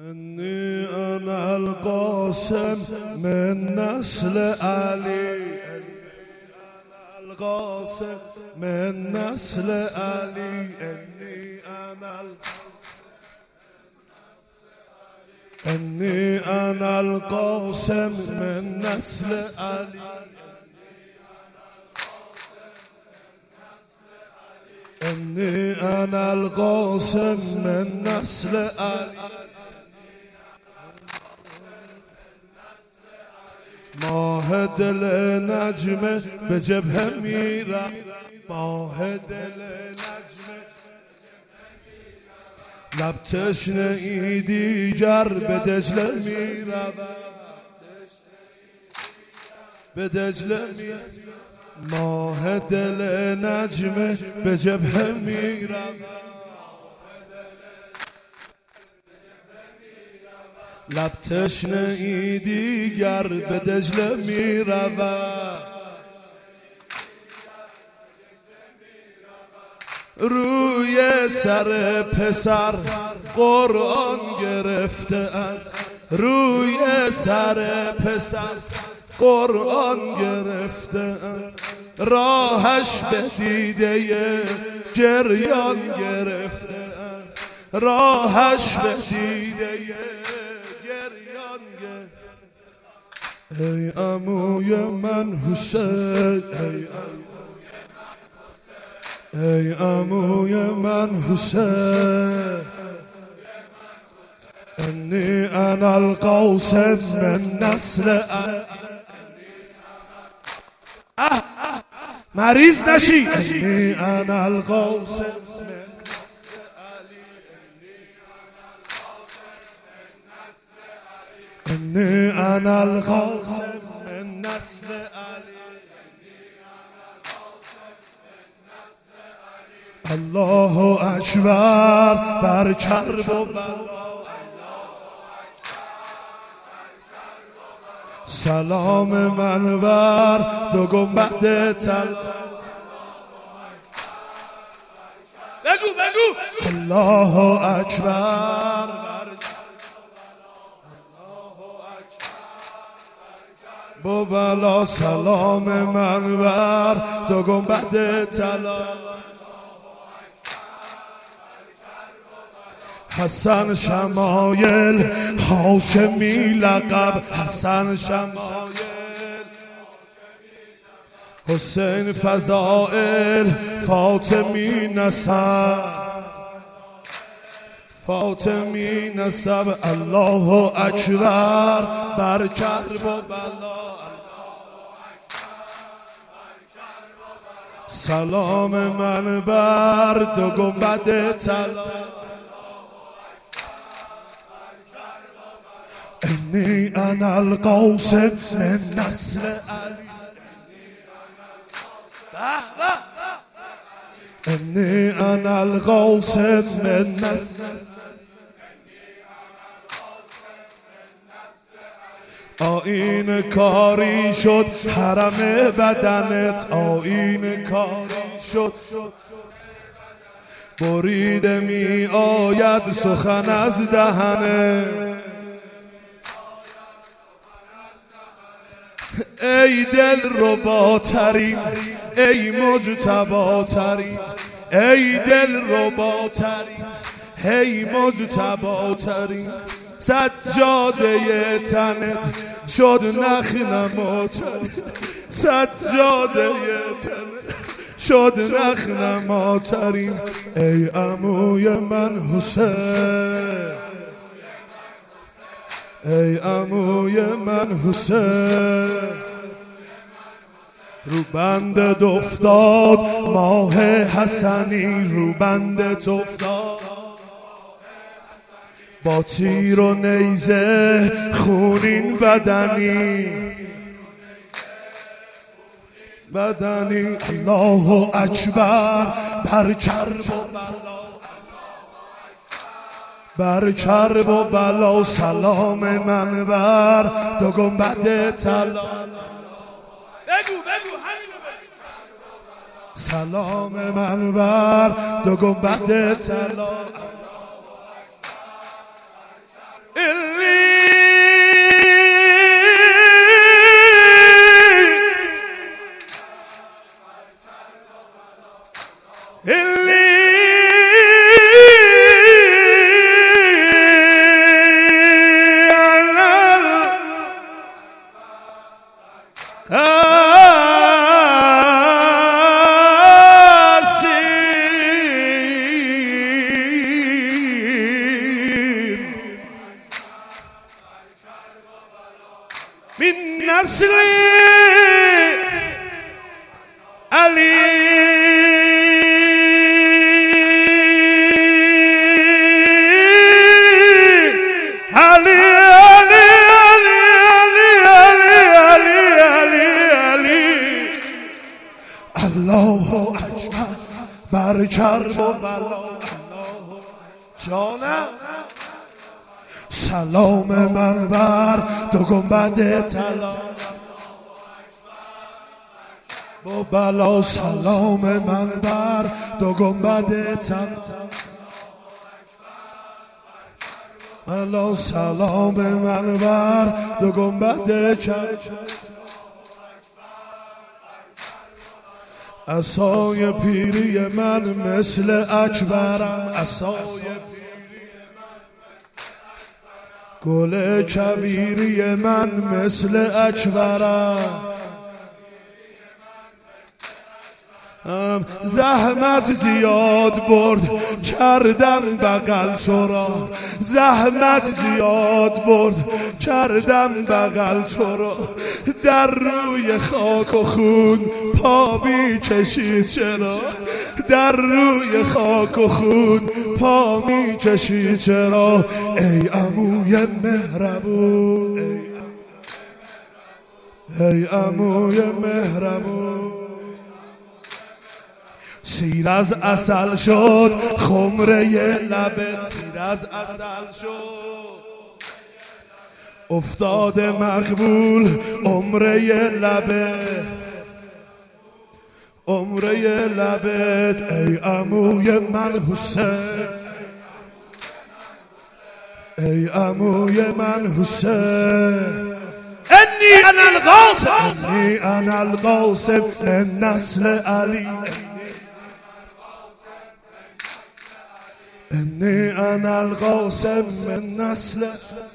إني أنا القاسم من نسل علي، أنا القاسم من نسل علي، إني أنا القاسم من نسل علي، إني أنا القاسم من نسل علي. ماه دل نجمه به جبهه میرم، ماه دل نجمه لب تشنه ای دیگر به دجله میرم، به دجله میرم. ماه دل نجمه به جبهه میرم، لب تشنه ای دیگر به دجله می رود. روی سر پسر قرآن گرفته اند، روی سر پسر قرآن گرفته اند، راهش به دیده گریان گرفته اند، راهش به دیده ای عموی من حسین، ای عموی من حسین، انی انا القاسم من نسل مریض نشی، انی انا القاسم إني أنا القاسم من نسل علي، الله أكبر بر کرب و بلا، سلام من بر دو گنبد طلا، بگو بگو الله اکبر با بلا، سلام من بر دو گنبد طلا. حسن شمایل هاشمی لقب، حسن شمایل حسین فضائل فاطمی نسب، فاطمی نسب. الله اکبر بر کرب و بلا، سلام من بر دو گنبد طلا. انی انا القاسم من نسل علی، انی انا القاسم من نسل. آیین کاری شد حرم بدنت، آیین کاری شد بریده می آید سخن از دهنه. ای دل رباترین، ای مجتباترین، ای دل رباترین، ای مجتباترین، سجاده تنت شد نخنماترین، سجاده تنت شد نخنماترین. ای عموی من حسین، ای عموی من حسین، رو بندت افتاد ماه حسنی، رو بندت افتاد با تیر و نیزه خونین بدنی، بدنی. الله اکبر بر کرب و بلا، بر کرب و بلا، سلام من بر دو گنبد طلا. بگو بگو همینو بگو، سلام من بر دو گنبد طلا. نسل علی الله اکبر بر کرب و بلا جانم سلام من بر دو گنبد طلا با بلا سلام من بر دو گنبد طلا بلا سلام من بر دو گنبد طلا عصای پیری من مثل اکبرم عصای پیری من گل کویری من مثل اکبرم زحمت زیاد برد کردم بغل تو را زحمت زیاد برد کردم بغل تو را در روی خاک و خون پا می کشید چرا در روی خاک و خون پا می کشید چرا ای عموی مهربون ای عموی مهربون سیر از عسل شد خمره لبت سیر از عسل شد افتاد مقبول عمره لبت ای عموی من حسین ای عموی من حسین انی انا القاسم من نسل علی إني أنا القاسم من نسل